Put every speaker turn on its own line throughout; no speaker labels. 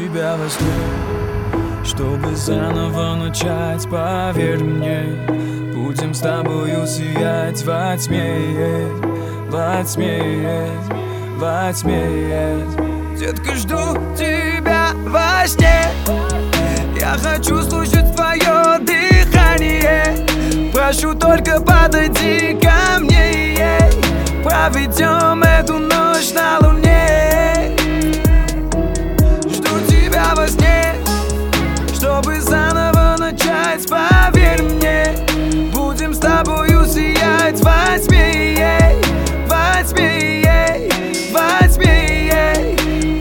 тебя во сне, чтобы заново начать, поверь мне. Будем с тобою сиять во тьме, во тьме, во тьме. Детка, жду тебя во сне. Я хочу слушать твое дыхание. Прошу, только подойди ко мне. Проведем эту ночь на луне. Жду тебя во сне, чтобы заново начать, поверь мне. Будем с тобою сиять во тьме, во тьме, во тьме.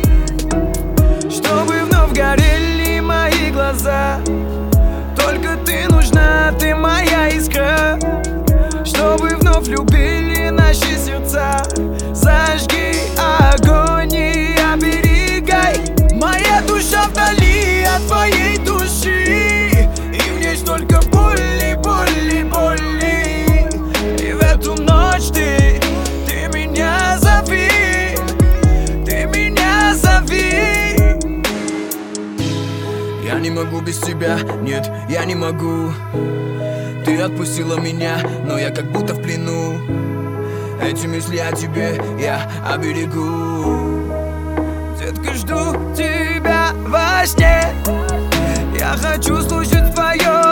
Чтобы вновь горели мои глаза. Только ты нужна, ты моя искра. Чтобы вновь любили наши сердца. Зажги огонь и оберегай. Моя душа вдали от твоей души, и в ней столько боли, боли, боли. И в эту ночь ты меня зови, ты меня зови. Я не могу без тебя, нет, я не могу. Ты отпустила меня, но я как будто в плену. Эти мысли о тебе я оберегу. Детка, жду тебя во сне. Я хочу слушать твое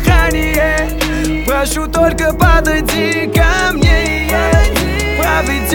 дыхание. Прошу, только подойди ко мне. Проведи